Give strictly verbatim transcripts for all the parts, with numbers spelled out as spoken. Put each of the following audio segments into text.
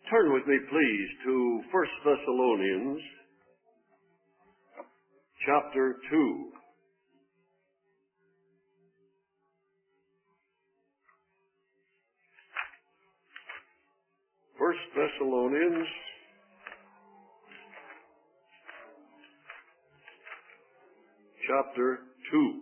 Turn with me, please, to First Thessalonians chapter two. First Thessalonians chapter two.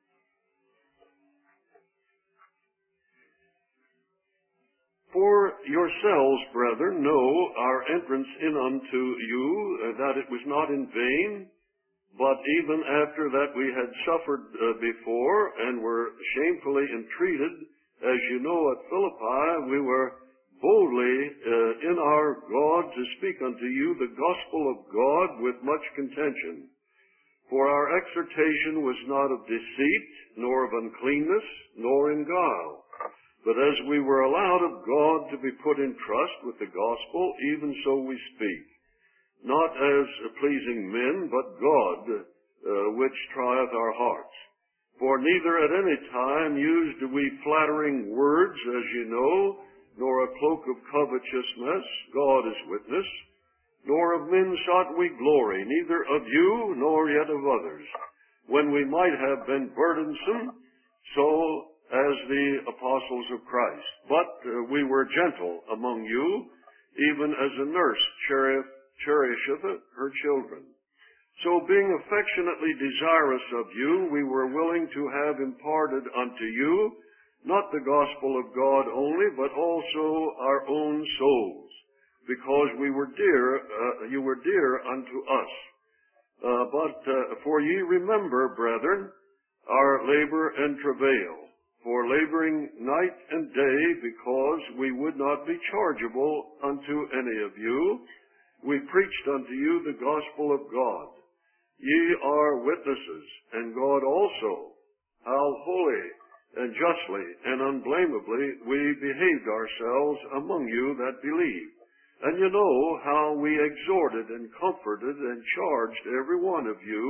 For yourselves, brethren, know our entrance in unto you, uh, that it was not in vain, but even after that we had suffered uh, before, and were shamefully entreated, as you know at Philippi, we were boldly uh, in our God to speak unto you the gospel of God with much contention. For our exhortation was not of deceit, nor of uncleanness, nor in guile. But as we were allowed of God to be put in trust with the gospel, even so we speak, not as pleasing men, but God, uh, which trieth our hearts. For neither at any time used we flattering words, as you know, nor a cloak of covetousness, God is witness, nor of men sought we glory, neither of you, nor yet of others, when we might have been burdensome, so as the apostles of Christ. But uh, we were gentle among you, even as a nurse cherisheth, cherisheth her children. So being affectionately desirous of you, we were willing to have imparted unto you, not the gospel of God only, but also our own souls, because we were dear, uh, you were dear unto us. Uh, but uh, for ye remember, brethren, our labor and travail, for laboring night and day, because we would not be chargeable unto any of you, we preached unto you the gospel of God. Ye are witnesses, and God also, how holy and justly and unblameably we behaved ourselves among you that believe. And you know how we exhorted and comforted and charged every one of you,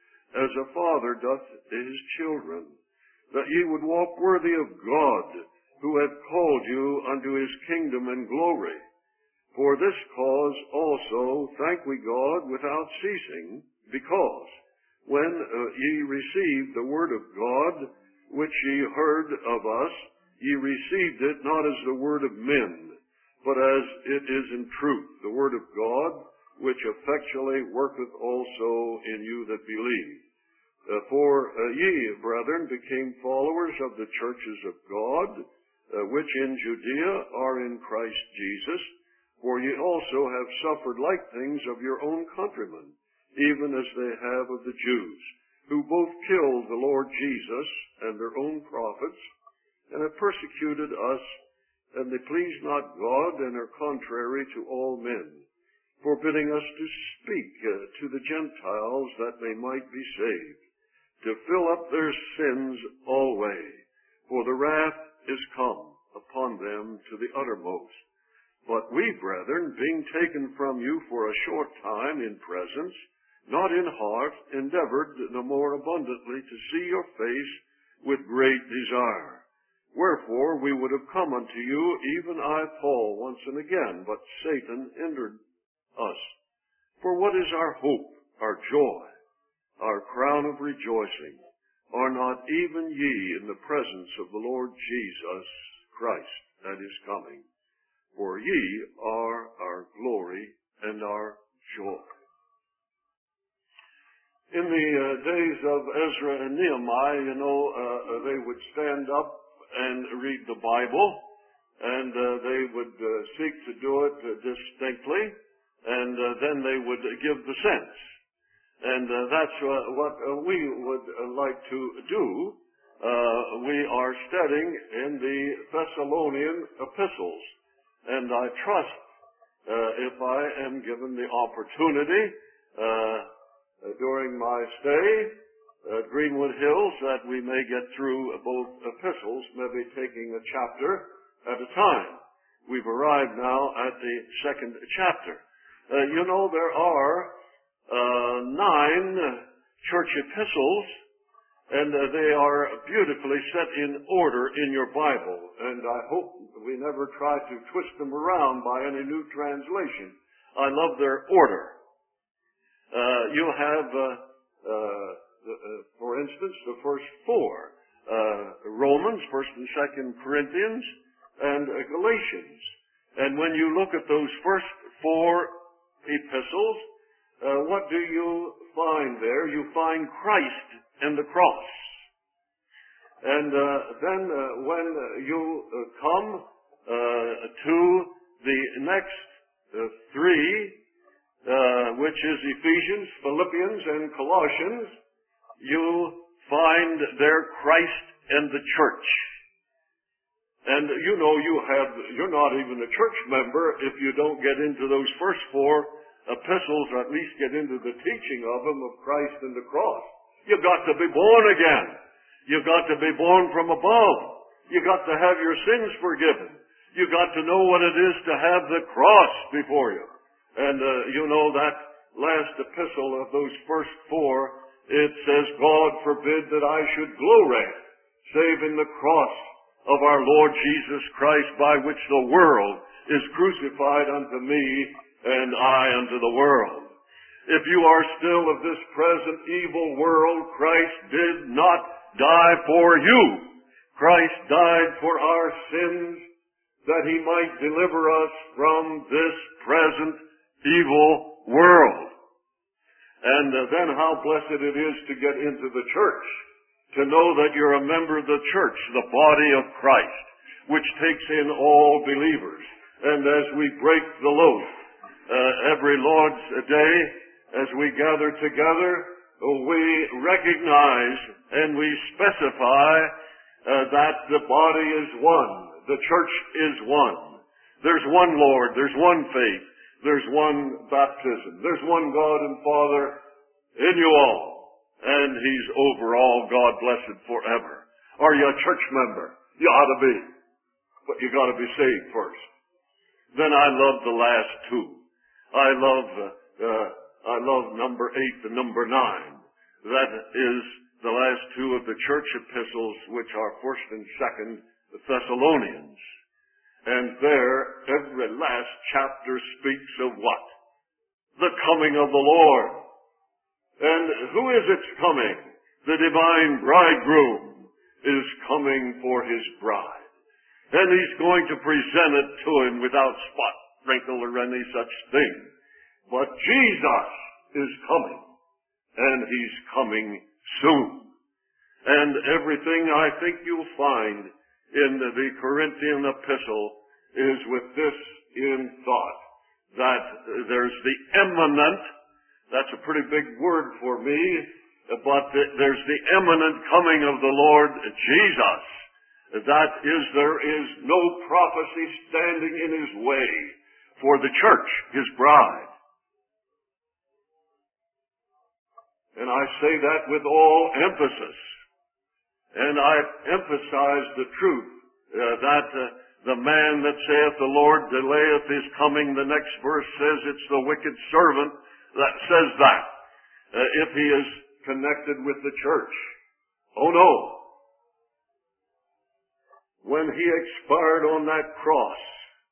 as a father doth his children, that ye would walk worthy of God, who hath called you unto his kingdom and glory. For this cause also thank we God without ceasing, because when uh, ye received the word of God, which ye heard of us, ye received it not as the word of men, but as it is in truth, the word of God, which effectually worketh also in you that believe. Uh, for uh, ye, brethren, became followers of the churches of God, uh, which in Judea are in Christ Jesus. For ye also have suffered like things of your own countrymen, even as they have of the Jews, who both killed the Lord Jesus and their own prophets, and have persecuted us, and they please not God, and are contrary to all men, forbidding us to speak uh, to the Gentiles that they might be saved, to fill up their sins alway, for the wrath is come upon them to the uttermost. But we, brethren, being taken from you for a short time in presence, not in heart, endeavored the more abundantly to see your face with great desire. Wherefore we would have come unto you, even I, Paul, once and again, but Satan hindered us. For what is our hope, our joy, our crown of rejoicing? Are not even ye in the presence of the Lord Jesus Christ at his coming? For ye are our glory and our joy. In the uh, days of Ezra and Nehemiah, you know, uh, they would stand up and read the Bible, and uh, they would uh, seek to do it uh, distinctly, and uh, then they would uh, give the sense. And uh, that's uh, what uh, we would uh, like to do. Uh, we are studying in the Thessalonian epistles. And I trust, uh, if I am given the opportunity uh, during my stay at Greenwood Hills, that we may get through both epistles, maybe taking a chapter at a time. We've arrived now at the second chapter. Uh, you know, there are Uh, nine church epistles, And uh, they are beautifully set in order in your Bible. And I hope we never try to twist them around by any new translation. I love their order. Uh, you have, uh, uh, the, uh, for instance, the first four. Uh, Romans, First and Second Corinthians, and uh, Galatians. And when you look at those first four epistles, uh, what do you find there? You find Christ and the cross. And uh, then uh, when you uh, come uh, to the next uh, three, uh, which is Ephesians, Philippians, and Colossians, you find there Christ and the church. And you know you have, you're not even a church member if you don't get into those first four epistles, or at least get into the teaching of them of Christ and the cross. You've got to be born again. You've got to be born from above. You've got to have your sins forgiven. You've got to know what it is to have the cross before you. And uh, you know that last epistle of those first four, it says, God forbid that I should glory, save in the cross of our Lord Jesus Christ, by which the world is crucified unto me, and I unto the world. If you are still of this present evil world, Christ did not die for you. Christ died for our sins, that he might deliver us from this present evil world. And uh, then how blessed it is to get into the church, to know that you're a member of the church, the body of Christ, which takes in all believers. And as we break the loaf uh, every Lord's Day, as we gather together, we recognize and we specify uh, that the body is one, the church is one. There's one Lord, there's one faith. There's one baptism. There's one God and Father in you all. And he's over all, God blessed forever. Are you a church member? You ought to be. But you got to be saved first. Then I love the last two. I love, uh, uh, I love number eight and number nine. That is the last two of the church epistles, which are First and Second Thessalonians. And there, every last chapter speaks of what? The coming of the Lord. And who is its coming? The divine bridegroom is coming for his bride. And he's going to present it to him without spot, wrinkle, or any such thing. But Jesus is coming. And he's coming soon. And everything I think you'll find in the Corinthian epistle is with this in thought, that there's the imminent, that's a pretty big word for me, but there's the imminent coming of the Lord Jesus. That is, there is no prophecy standing in his way for the church, his bride. And I say that with all emphasis. And I emphasize the truth uh, that uh, the man that saith the Lord delayeth his coming, the next verse says it's the wicked servant that says that, uh, if he is connected with the church. Oh no. When he expired on that cross,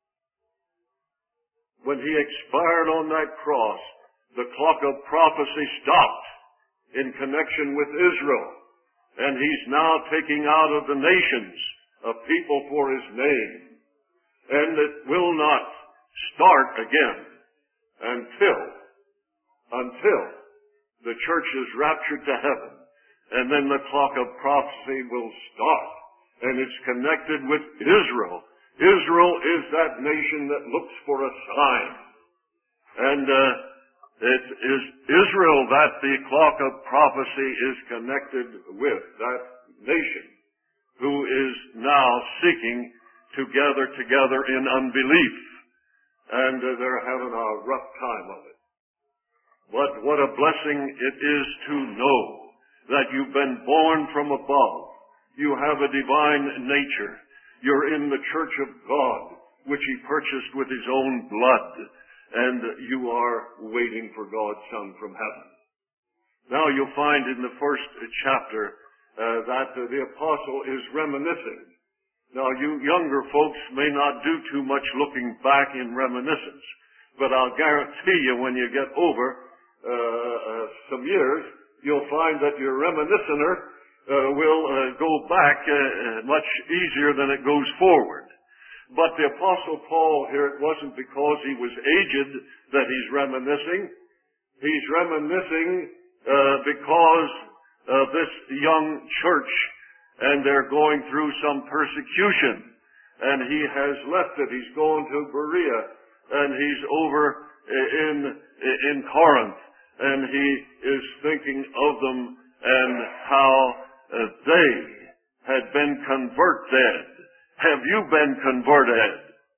when he expired on that cross, the clock of prophecy stopped in connection with Israel. And he's now taking out of the nations a people for his name. And it will not start again until, until the church is raptured to heaven. And then the clock of prophecy will start. And it's connected with Israel. Israel is that nation that looks for a sign. And uh, it is Israel that the clock of prophecy is connected with, that nation who is now seeking to gather together in unbelief. And uh, they're having a rough time of it. But what a blessing it is to know that you've been born from above. You have a divine nature. You're in the church of God, which he purchased with his own blood. And you are waiting for God's Son from heaven. Now you'll find in the first chapter uh, that uh, the apostle is reminiscing. Now, you younger folks may not do too much looking back in reminiscence, but I'll guarantee you when you get over uh, uh, some years, you'll find that your reminiscenter uh, will uh, go back uh, much easier than it goes forward. But the Apostle Paul here, it wasn't because he was aged that he's reminiscing. He's reminiscing uh, because of this young church, and they're going through some persecution. And he has left it. He's going to Berea, and he's over in, in Corinth, and he is thinking of them and how uh, they had been converted. Have you been converted?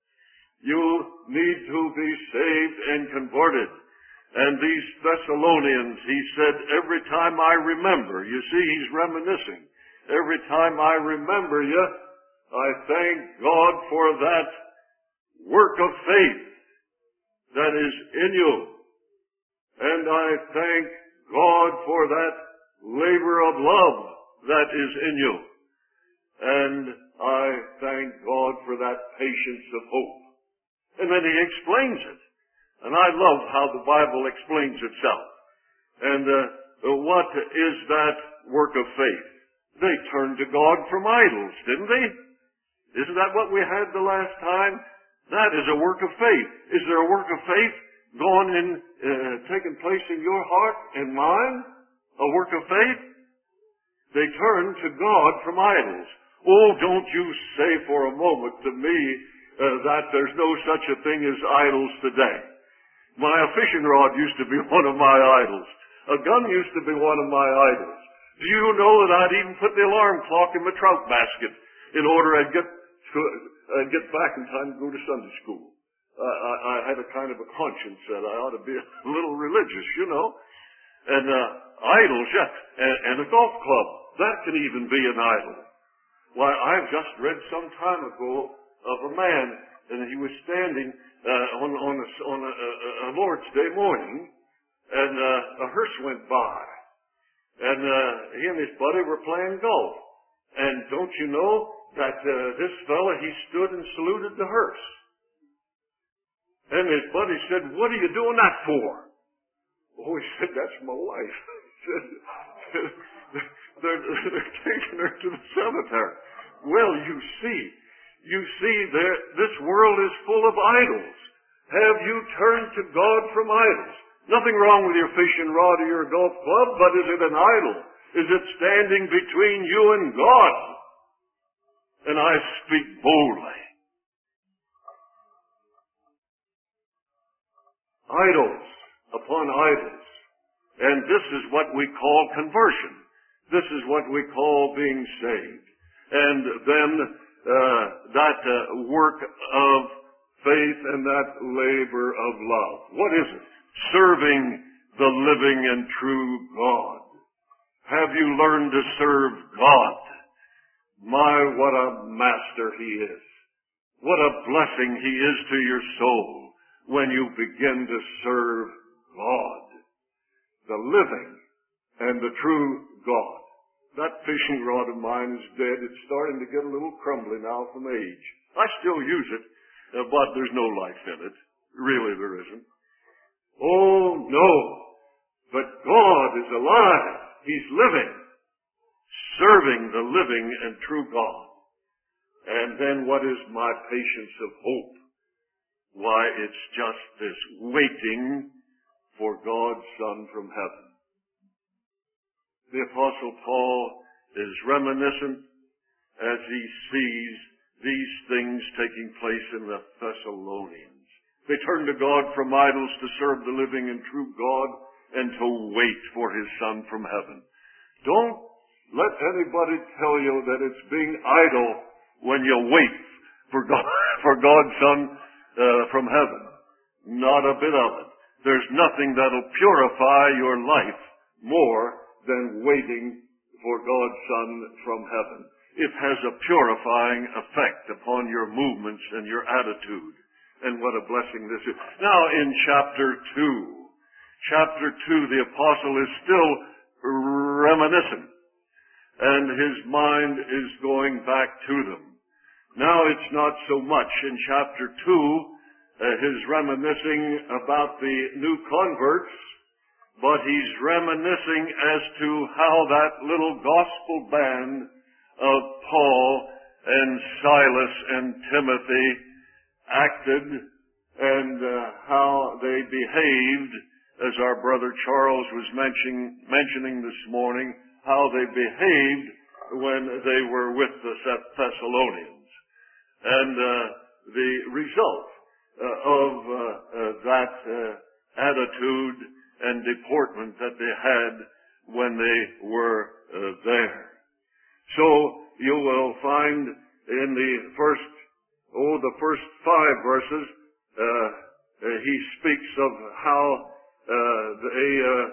You need to be saved and converted. And these Thessalonians, he said, every time I remember, you see, he's reminiscing. Every time I remember you, I thank God for that work of faith that is in you. And I thank God for that labor of love that is in you. And I thank God for that patience of hope. And then he explains it. And I love how the Bible explains itself. And uh, what is that work of faith? They turned to God from idols, didn't they? Isn't that what we had the last time? That is a work of faith. Is there a work of faith going in, uh, taking place in your heart and mine? A work of faith? They turned to God from idols. Oh, don't you say for a moment to me uh, that there's no such a thing as idols today. My fishing rod used to be one of my idols. A gun used to be one of my idols. Do you know that I'd even put the alarm clock in my trout basket in order I'd get to, uh, get back in time to go to Sunday school? Uh, I, I had a kind of a conscience that I ought to be a little religious, you know. And uh, idols, yeah. And, and a golf club, that can even be an idol. Why, I've just read some time ago of a man, and he was standing uh, on, on, a, on a, a, a Lord's Day morning, and uh, a hearse went by. And uh, he and his buddy were playing golf. And don't you know that uh, this fella, he stood and saluted the hearse. And his buddy said, what are you doing that for? Oh, he said, that's my wife. they're, they're taking her to the cemetery. Well, you see, you see, there, this world is full of idols. Have you turned to God from idols? Nothing wrong with your fishing rod or your golf club, but is it an idol? Is it standing between you and God? And I speak boldly. Idols upon idols. And this is what we call conversion. This is what we call being saved. And then uh, that uh, work of faith and that labor of love. What is it? Serving the living and true God. Have you learned to serve God? My, what a master He is. What a blessing He is to your soul when you begin to serve God. The living and the true God. That fishing rod of mine is dead. It's starting to get a little crumbly now from age. I still use it, but there's no life in it. Really, there isn't. Oh, no. But God is alive. He's living. Serving the living and true God. And then what is my patience of hope? Why, it's just this waiting for God's Son from heaven. The Apostle Paul is reminiscent as he sees these things taking place in the Thessalonians. They turned to God from idols to serve the living and true God and to wait for His Son from heaven. Don't let anybody tell you that it's being idle when you wait for God, for God's Son uh, from heaven. Not a bit of it. There's nothing that'll purify your life more than waiting for God's Son from heaven. It has a purifying effect upon your movements and your attitude. And what a blessing this is. Now in chapter two, chapter two, the apostle is still reminiscent. and his mind is going back to them. Now it's not so much in chapter two, uh, his reminiscing about the new converts, but he's reminiscing as to how that little gospel band of Paul and Silas and Timothy acted, and uh, how they behaved, as our brother Charles was mentioning, mentioning this morning, how they behaved when they were with the Thessalonians. And uh, the result uh, of uh, uh, that uh, attitude and deportment that they had when they were uh, there. So you will find in the first, oh, the first five verses, uh, uh, he speaks of how uh, they, uh,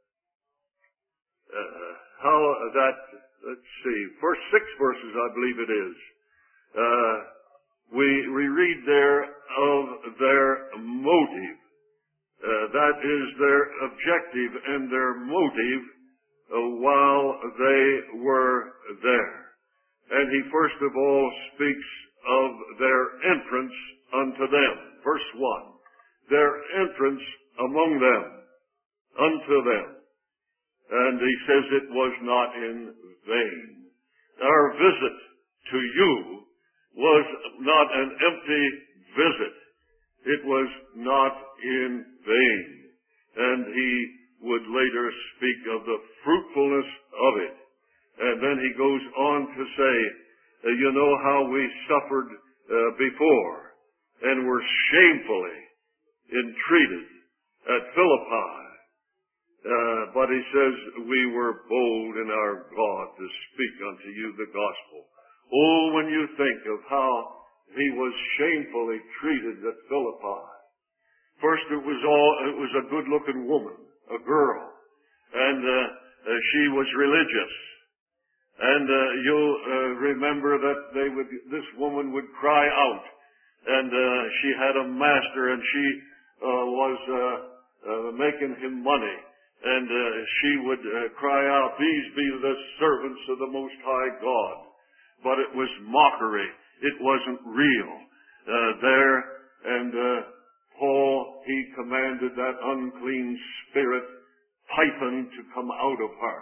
uh, how that, let's see, first six verses, I believe it is. Uh, we, we read there of their motive. Uh, that is their objective and their motive uh, while they were there. And he first of all speaks of their entrance unto them. Verse one. Their entrance among them, unto them. And he says it was not in vain. Our visit to you was not an empty visit. It was not in vain. And he would later speak of the fruitfulness of it. And then he goes on to say, uh, you know how we suffered uh, before and were shamefully entreated at Philippi. Uh, but he says, we were bold in our God to speak unto you the gospel. Oh, when you think of how he was shamefully treated at Philippi. First, it was all, it was a good-looking woman, a girl, and uh, uh, she was religious. And uh, you'll uh, remember that they would, this woman would cry out, and uh, she had a master, and she uh, was uh, uh, making him money, and uh, she would uh, cry out, "These be the servants of the Most High God." But it was mockery; it wasn't real uh, there. And uh, Paul, he commanded that unclean spirit, Python, to come out of her.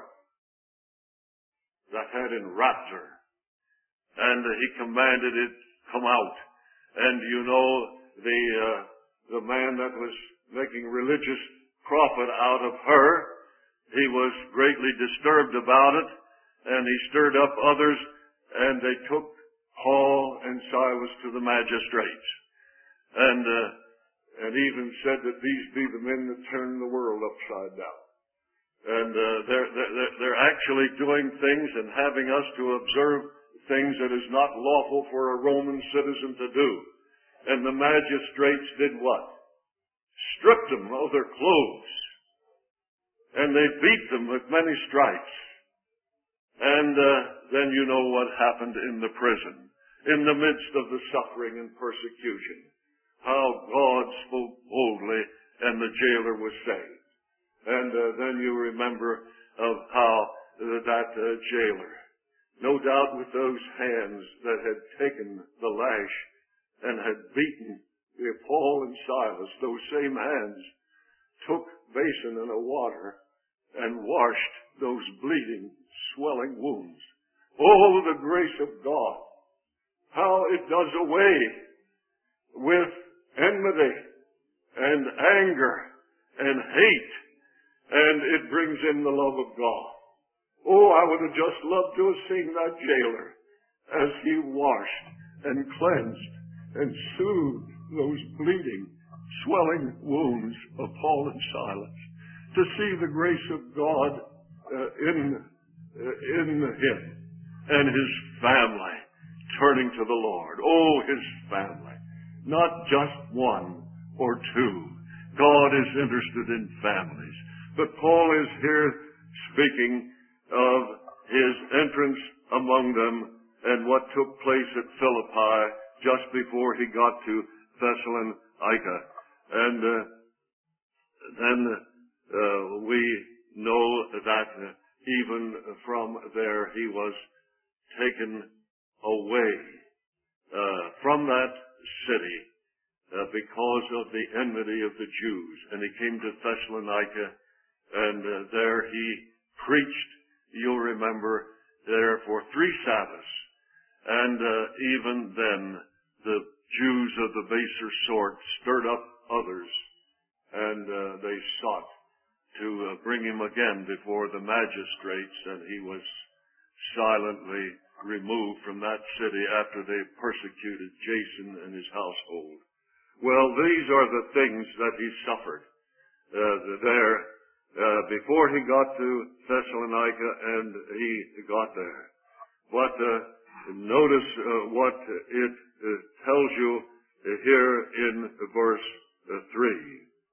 That had enwrapped her. And uh, he commanded it come out. And you know, the uh, the man that was making religious profit out of her, he was greatly disturbed about it, and he stirred up others, and they took Paul and Silas to the magistrates. And uh, and even said that these be the men that turn the world upside down. And uh, they're, they're, they're actually doing things and having us to observe things that is not lawful for a Roman citizen to do. And the magistrates did what? Stripped them of their clothes. And they beat them with many stripes. And uh, then you know what happened in the prison, in the midst of the suffering and persecution. How God spoke boldly and the jailer was saved. And uh, then you remember of how uh, that uh, jailer, no doubt with those hands that had taken the lash and had beaten Paul and Silas, those same hands took basin and a water and washed those bleeding, swelling wounds. Oh, the grace of God! How it does away with enmity and anger and hate, and it brings in the love of God. Oh, I would have just loved to have seen that jailer as he washed and cleansed and soothed those bleeding, swelling wounds of Paul and Silas, to see the grace of God uh, in, uh, in him and his family turning to the Lord. Oh, his family. Not just one or two. God is interested in families. But Paul is here speaking of his entrance among them and what took place at Philippi just before he got to Thessalonica. And uh, then uh, we know that uh, even from there he was taken away uh, from that city uh, because of the enmity of the Jews. And he came to Thessalonica, and uh, there he preached, you'll remember, there for three Sabbaths. And uh, even then, the Jews of the baser sort stirred up others, and uh, they sought to uh, bring him again before the magistrates, and he was silently removed from that city after they persecuted Jason and his household. Well, these are the things that he suffered uh, there uh, before he got to Thessalonica, and he got there. But uh, notice uh, what it uh, tells you uh, here in verse uh, three.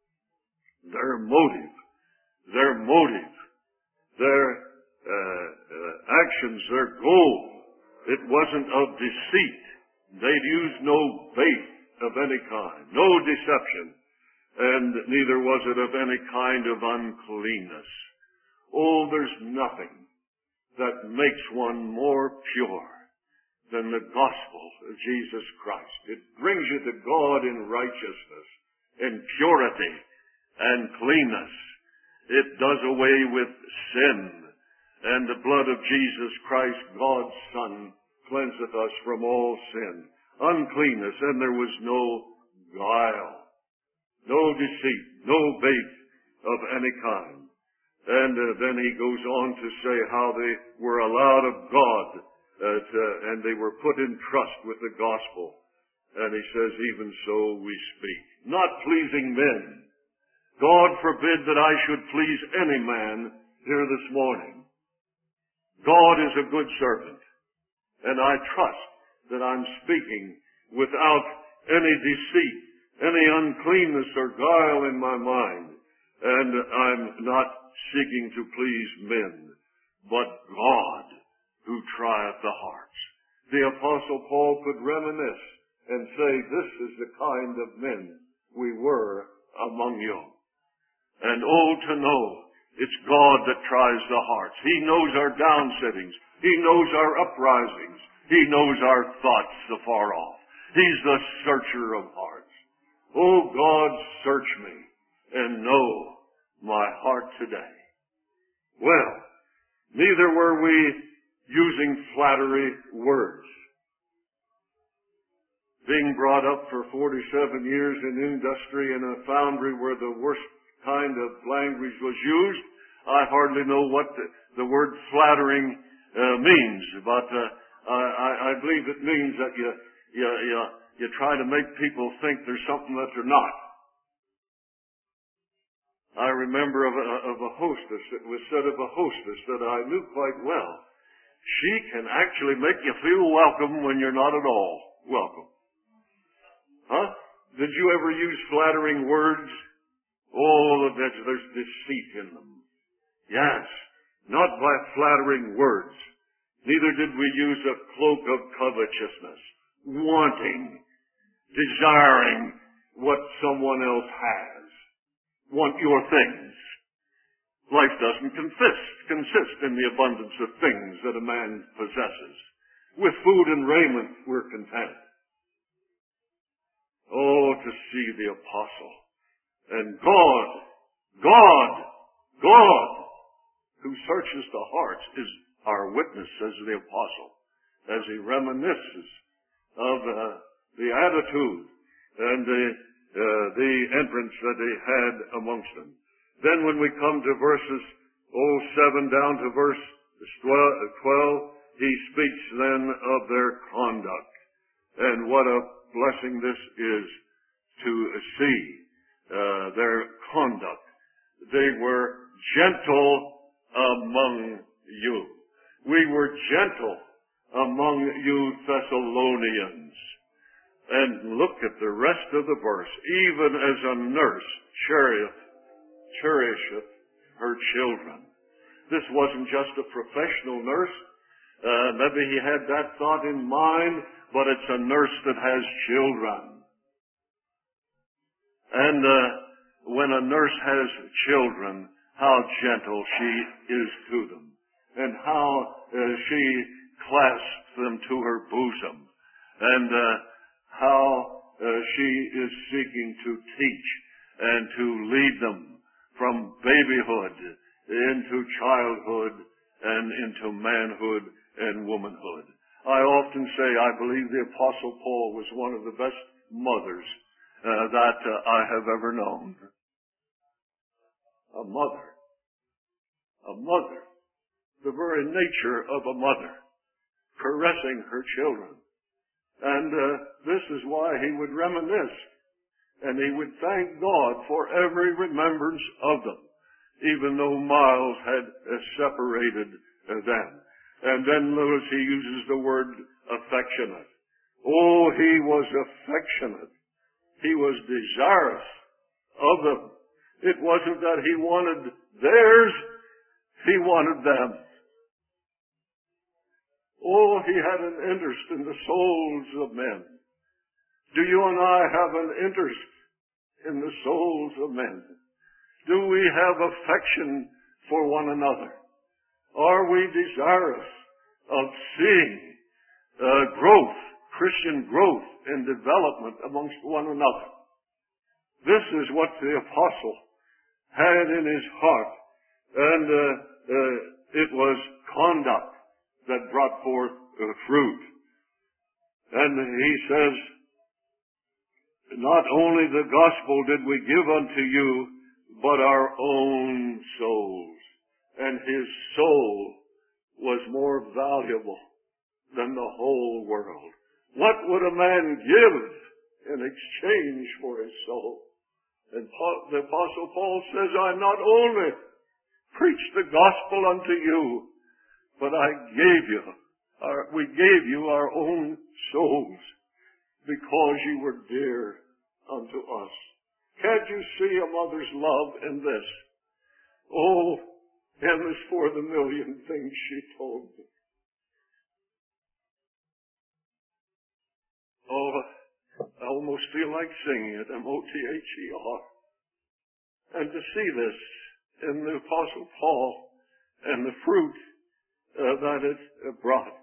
Their motive, their motive, their uh, uh, actions, their goal, it wasn't of deceit. They'd used no bait of any kind, no deception, and neither was it of any kind of uncleanness. Oh, there's nothing that makes one more pure than the gospel of Jesus Christ. It brings you to God in righteousness, in purity, and cleanness. It does away with sin, and the blood of Jesus Christ, God's Son, cleanseth us from all sin, uncleanness, and there was no guile, no deceit, no bait of any kind. And uh, then he goes on to say how they were allowed of God, uh, to, and they were put in trust with the gospel. And he says, even so we speak, not pleasing men. God forbid that I should please any man here this morning. God is a good servant, and I trust that I'm speaking without any deceit, any uncleanness or guile in my mind, and I'm not seeking to please men, but God who trieth the hearts. The Apostle Paul could reminisce and say, this is the kind of men we were among you. And oh, to know it's God that tries the hearts. He knows our downsittings. He knows our uprisings. He knows our thoughts afar off. He's the searcher of hearts. Oh, God, search me and know my heart today. Well, neither were we using flattery words. Being brought up for forty-seven years in industry in a foundry where the worst kind of language was used, I hardly know what the, the word flattering uh, means, but uh, I, I believe it means that you, you, you, you try to make people think there's something that they're not. I remember of a, of a hostess, it was said of a hostess that I knew quite well. She can actually make you feel welcome when you're not at all welcome. Huh? Did you ever use flattering words? Oh, there's, there's deceit in them. Yes, not by flattering words. Neither did we use a cloak of covetousness, wanting, desiring what someone else has. Want your things. Life doesn't consist, consist in the abundance of things that a man possesses. With food and raiment, we're content. Oh, to see the apostle. And God, God, God, who searches the hearts, is our witness, says the apostle, as he reminisces of uh, the attitude and the Uh, the entrance that they had amongst them. Then when we come to verses oh, seven down to verse twelve, he speaks then of their conduct. And what a blessing this is to see uh, their conduct. They were gentle among you. We were gentle among you Thessalonians. And look at the rest of the verse. Even as a nurse cherisheth, cherisheth her children. This wasn't just a professional nurse. Uh, maybe he had that thought in mind, but it's a nurse that has children. And uh, when a nurse has children, how gentle she is to them. and how uh, she clasps them to her bosom, and uh, how uh, she is seeking to teach and to lead them from babyhood into childhood and into manhood and womanhood. I often say I believe the Apostle Paul was one of the best mothers uh, that uh, I have ever known. A mother. A mother. The very nature of a mother. Caressing her children. And uh, this is why he would reminisce. And he would thank God for every remembrance of them, even though miles had uh, separated uh, them. And then notice he uses the word affectionate. Oh, he was affectionate. He was desirous of them. It wasn't that he wanted theirs, he wanted them. Oh, he had an interest in the souls of men. Do you and I have an interest in the souls of men? Do we have affection for one another? Are we desirous of seeing uh, growth, Christian growth and development amongst one another? This is what the apostle had in his heart, and uh, uh, it was conduct that brought forth uh, fruit. And he says, not only the gospel did we give unto you, but our own souls. And his soul was more valuable than the whole world. What would a man give in exchange for his soul? And Paul, the Apostle Paul says, I not only preached the gospel unto you, but I gave you, our, we gave you our own souls because you were dear unto us. Can't you see a mother's love in this? Oh, and as for the million things she told me. Oh, I almost feel like singing it, M O T H E R. And to see this in the Apostle Paul and the fruit uh, that it uh, brought.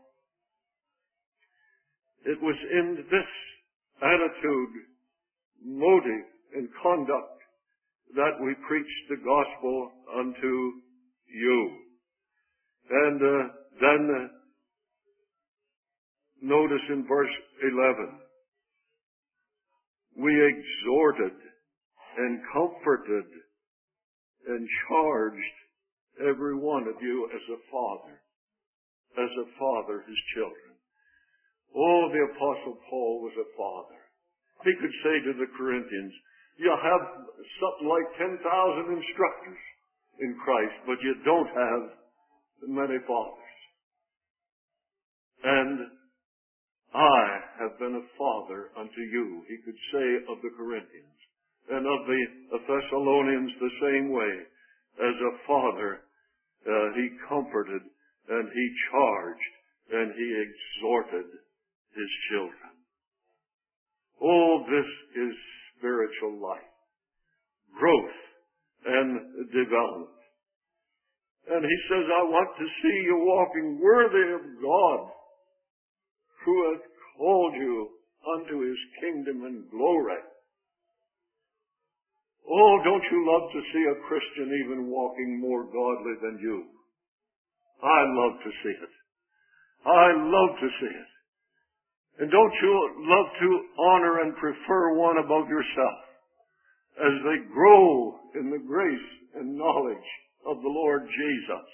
It was in this attitude, motive, and conduct that we preached the gospel unto you. And uh, then uh, notice in verse eleven, we exhorted and comforted and charged every one of you as a father, as a father his children. Oh, the Apostle Paul was a father. He could say to the Corinthians, you have something like ten thousand instructors in Christ, but you don't have many fathers. And I have been a father unto you, he could say of the Corinthians. And of the Thessalonians the same way. As a father, uh, he comforted and he charged and he exhorted his children. Oh, this is spiritual life. Growth and development. And he says, I want to see you walking worthy of God, who hath called you unto his kingdom and glory. Oh, don't you love to see a Christian even walking more godly than you? I love to see it. I love to see it. And don't you love to honor and prefer one above yourself as they grow in the grace and knowledge of the Lord Jesus,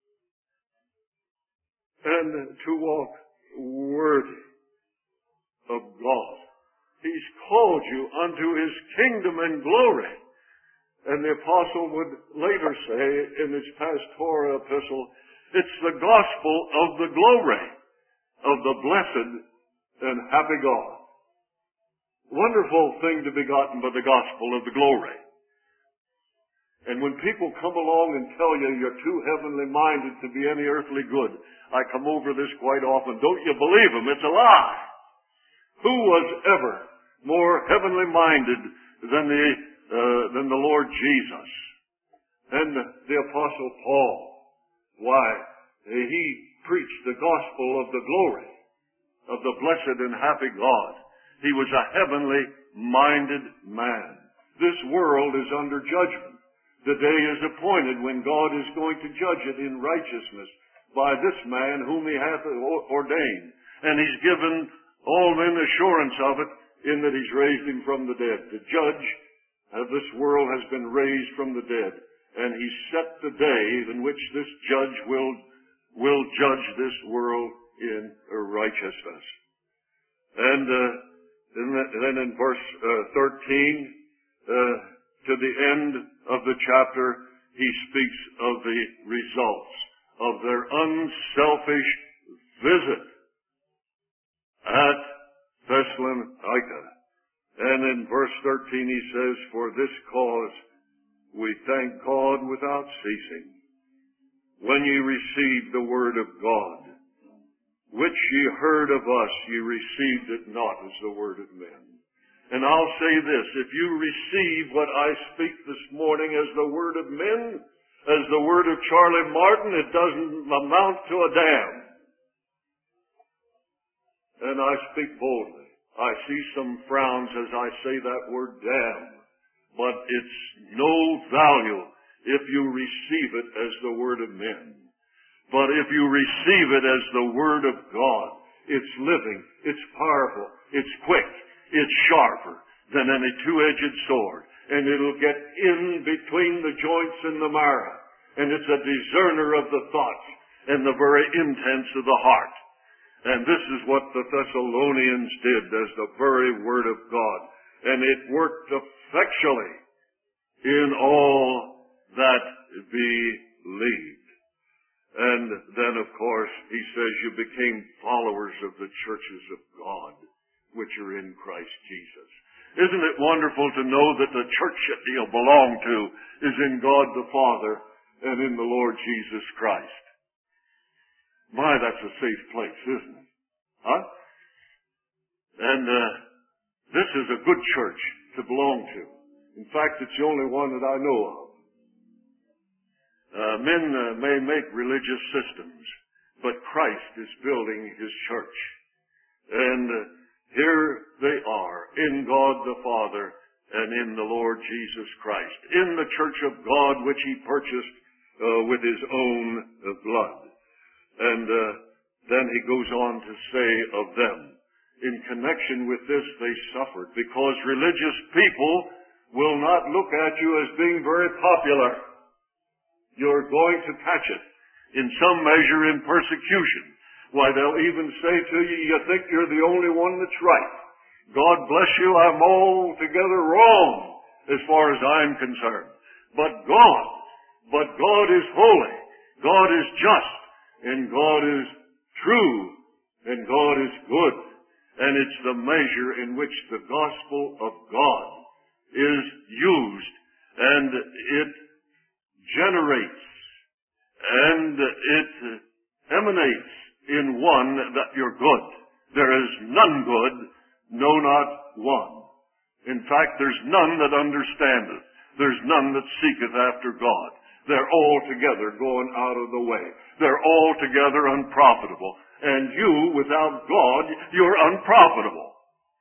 and to walk worthy of God? He's called you unto his kingdom and glory. And the apostle would later say in his pastoral epistle, it's the gospel of the glory of the blessed and happy God. Wonderful thing to be gotten by the gospel of the glory. And when people come along and tell you you're too heavenly minded to be any earthly good, I come over this quite often. Don't you believe them? It's a lie. Who was ever more heavenly minded than the uh, than the Lord Jesus and the Apostle Paul? Why? he preached the gospel of the glory of the blessed and happy God. He was a heavenly-minded man. This world is under judgment. The day is appointed when God is going to judge it in righteousness by this man whom he hath ordained. And he's given all men assurance of it in that he's raised him from the dead. The judge of this world has been raised from the dead. And he set the day in which this judge will, will judge this world in righteousness. And uh, then in verse uh, thirteen, uh, to the end of the chapter, he speaks of the results of their unselfish visit at Thessalonica. And in verse thirteen he says, "For this cause we thank God without ceasing, when ye received the word of God, which ye heard of us, ye received it not as the word of men." And I'll say this, if you receive what I speak this morning as the word of men, as the word of Charlie Martin, it doesn't amount to a damn. And I speak boldly. I see some frowns as I say that word damn, but it's no value if you receive it as the word of men. But if you receive it as the word of God, it's living, it's powerful, it's quick, it's sharper than any two-edged sword. And it'll get in between the joints and the marrow. And it's a discerner of the thoughts and the very intents of the heart. And this is what the Thessalonians did as the very word of God. And it worked effectually in all that believed. And then, of course, he says you became followers of the churches of God, which are in Christ Jesus. Isn't it wonderful to know that the church that you'll belong to is in God the Father and in the Lord Jesus Christ? My, that's a safe place, isn't it? Huh? And uh, this is a good church to belong to. In fact, it's the only one that I know of. Uh, men uh, may make religious systems, but Christ is building His church. And uh, here they are, in God the Father and in the Lord Jesus Christ, in the church of God which He purchased uh, with His own uh, blood. And uh, then He goes on to say of them, in connection with this they suffered, because religious people will not look at you as being very popular. You're going to catch it in some measure in persecution. Why, they'll even say to you, you think you're the only one that's right. God bless you, I'm altogether wrong as far as I'm concerned. But God, but God is holy, God is just, and God is true, and God is good. And it's the measure in which the gospel of God is used, and it generates, and it emanates in one that you're good. There is none good, no, not one. In fact, there's none that understandeth. There's none that seeketh after God. They're all together going out of the way. They're all together unprofitable. And you, without God, you're unprofitable.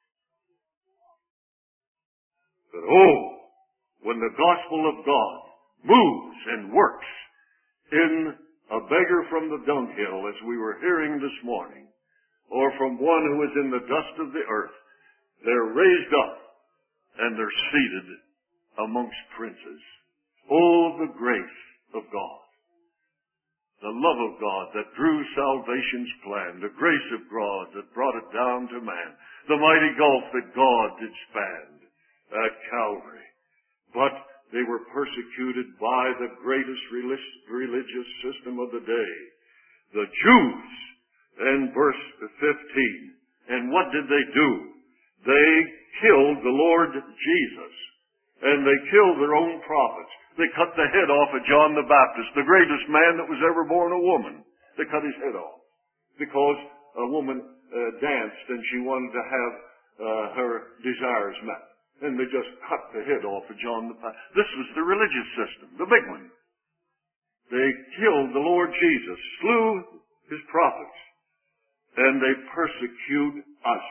But oh, when the gospel of God moves and works in a beggar from the dunghill, as we were hearing this morning, or from one who is in the dust of the earth, they're raised up and they're seated amongst princes. Oh, the grace of God, the love of God that drew salvation's plan, the grace of God that brought it down to man, the mighty gulf that God did span at Calvary. But they were persecuted by the greatest religious system of the day, the Jews. In verse fifteen, and what did they do? They killed the Lord Jesus, and they killed their own prophets. They cut the head off of John the Baptist, the greatest man that was ever born a woman. They cut his head off because a woman uh, danced and she wanted to have uh, her desires met. And they just cut the head off of John the Baptist. This was the religious system, the big one. They killed the Lord Jesus, slew His prophets, and they persecute us.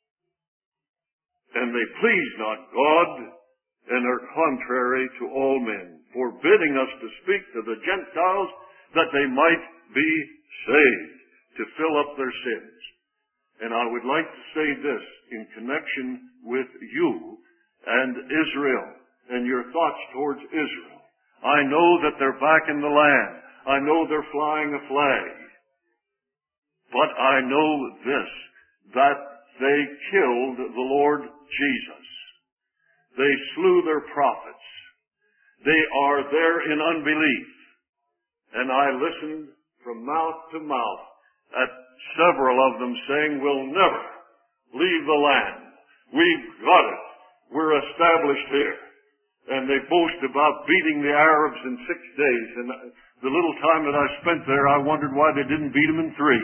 And they please not God, and are contrary to all men, forbidding us to speak to the Gentiles that they might be saved, to fill up their sins. And I would like to say this in connection with you and Israel and your thoughts towards Israel. I know that they're back in the land. I know they're flying a flag. But I know this, that they killed the Lord Jesus. They slew their prophets. They are there in unbelief. And I listened from mouth to mouth at several of them saying, we'll never leave the land. We've got it. We're established here. And they boast about beating the Arabs in six days. And the little time that I spent there, I wondered why they didn't beat them in three.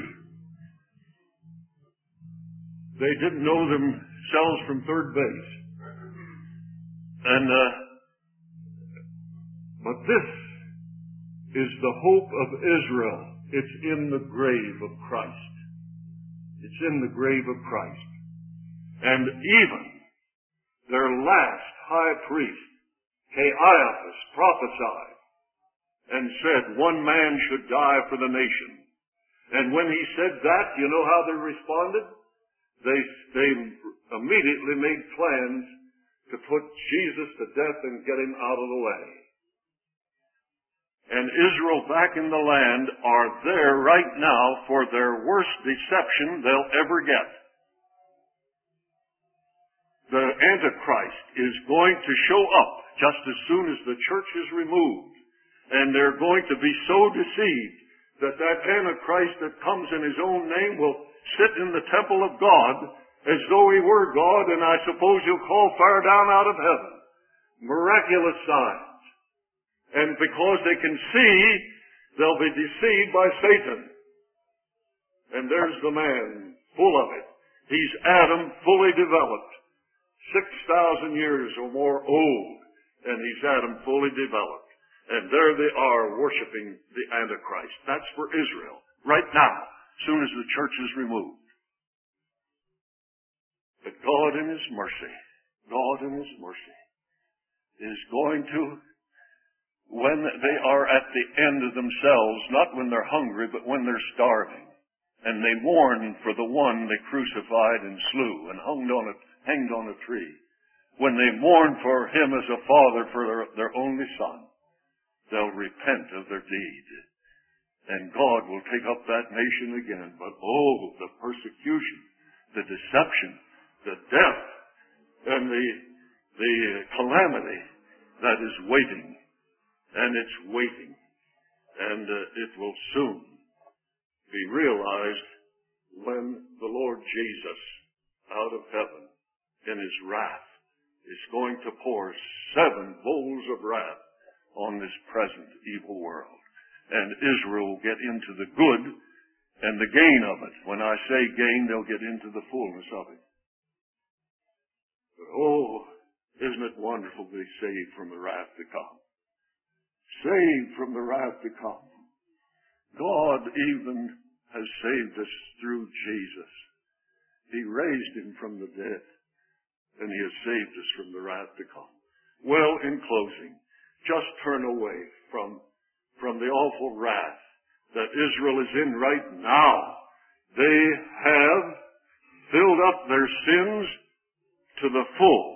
They didn't know themselves from third base. And, uh, but this is the hope of Israel. It's in the grave of Christ. It's in the grave of Christ. And even their last high priest, Caiaphas, prophesied and said one man should die for the nation. And when he said that, you know how they responded? They, they immediately made plans to put Jesus to death and get him out of the way. And Israel back in the land are there right now for their worst deception they'll ever get. The Antichrist is going to show up just as soon as the church is removed. And they're going to be so deceived that that Antichrist that comes in his own name will sit in the temple of God as though he were God, and I suppose he'll call fire down out of heaven. Miraculous signs. And because they can see, they'll be deceived by Satan. And there's the man, full of it. He's Adam, fully developed. Six thousand years or more old. And he's Adam, fully developed. And there they are, worshiping the Antichrist. That's for Israel, right now, as soon as the church is removed. But God in His mercy, God in His mercy, is going to, when they are at the end of themselves, not when they're hungry, but when they're starving, and they mourn for the one they crucified and slew and hung on a, hanged on a tree, when they mourn for him as a father for their, their only son, they'll repent of their deed. And God will take up that nation again. But oh, the persecution, the deception, the death, and the, the calamity that is waiting. And it's waiting. And uh, it will soon be realized when the Lord Jesus, out of heaven, in His wrath, is going to pour seven bowls of wrath on this present evil world. And Israel will get into the good and the gain of it. When I say gain, they'll get into the fullness of it. But oh, isn't it wonderful to be saved from the wrath to come? Saved from the wrath to come. God even has saved us through Jesus. He raised Him from the dead. And He has saved us from the wrath to come. Well, in closing, just turn away from, from the awful wrath that Israel is in right now. They have filled up their sins to the full.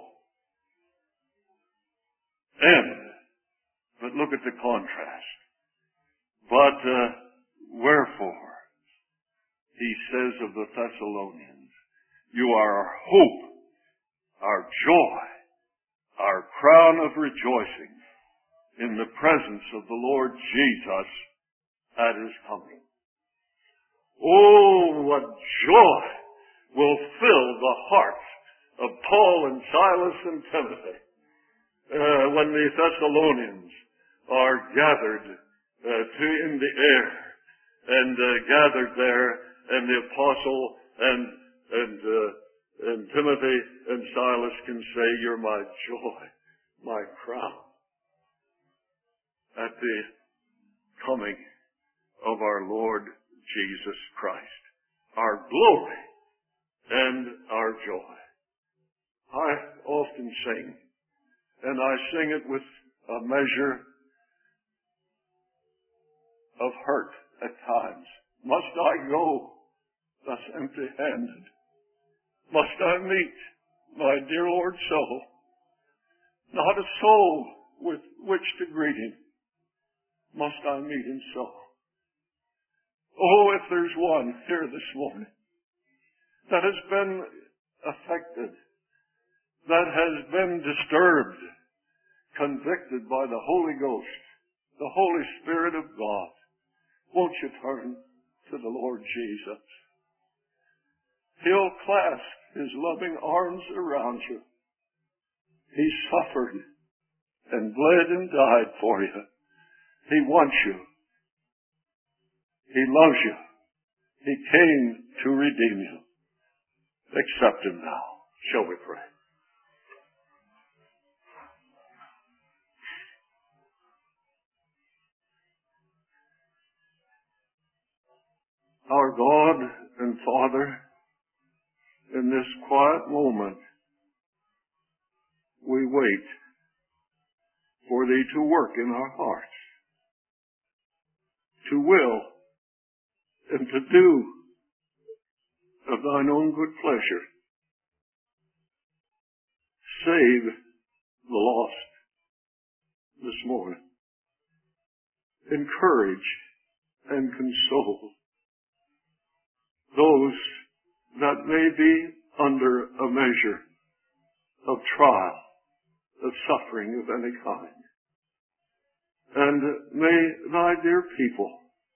And, but look at the contrast. But uh, wherefore, he says of the Thessalonians, you are our hope, our joy, our crown of rejoicing in the presence of the Lord Jesus at His coming. Oh, what joy will fill the hearts of Paul and Silas and Timothy uh, when the Thessalonians are gathered uh, to in the air and uh, gathered there, and the apostle and and uh, and Timothy and Silas can say, "You're my joy, my crown." At the coming of our Lord Jesus Christ, our glory and our joy. I often sing, and I sing it with a measure of hurt at times. Must I go thus empty-handed? Must I meet my dear Lord so? Not a soul with which to greet him. Must I meet him so? Oh, if there's one here this morning that has been affected, that has been disturbed, convicted by the Holy Ghost, the Holy Spirit of God, won't you turn to the Lord Jesus? He'll clasp his loving arms around you. He suffered and bled and died for you. He wants you. He loves you. He came to redeem you. Accept him now. Shall we pray? Our God and Father, in this quiet moment, we wait for thee to work in our hearts, to will and to do of thine own good pleasure. Save the lost this morning. Encourage and console those that may be under a measure of trial, of suffering of any kind. And may thy dear people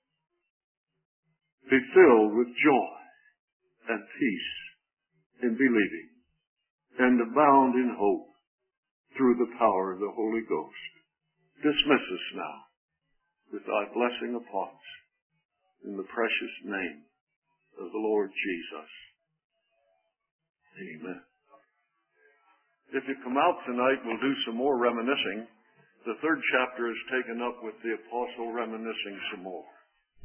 be filled with joy and peace in believing and abound in hope through the power of the Holy Ghost. Dismiss us now with thy blessing upon us in the precious name of the Lord Jesus. Amen. If you come out tonight, we'll do some more reminiscing. The third chapter is taken up with the apostle reminiscing some more.